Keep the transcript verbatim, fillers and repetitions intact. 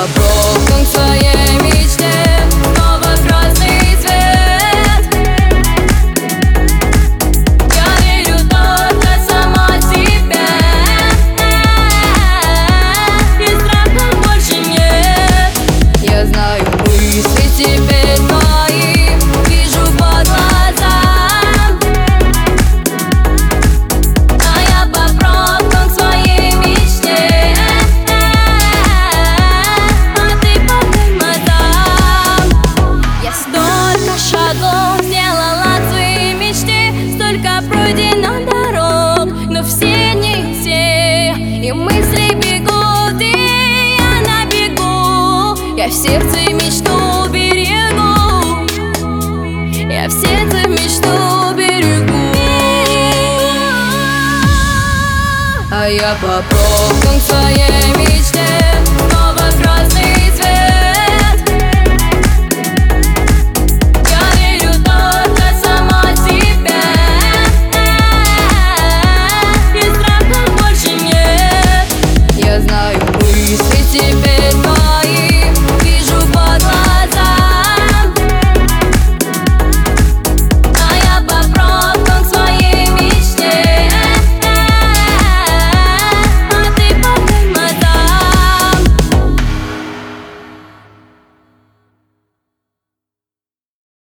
по пробкам к своей мечте, снова красный цвет. Я верю только сама себе, и страха больше нет. Я знаю мысли теперь твои, вижу по глазам, а я по пробкам к своей мечте, а ты по тормозам. Я столько шагов сделала к своей мечте, столько пройдено дорог, но все не те, и мысли бегут, и я на бегу. Я в сердце мечту берегу, я в сердце мечту берегу, а я по пробкам к своей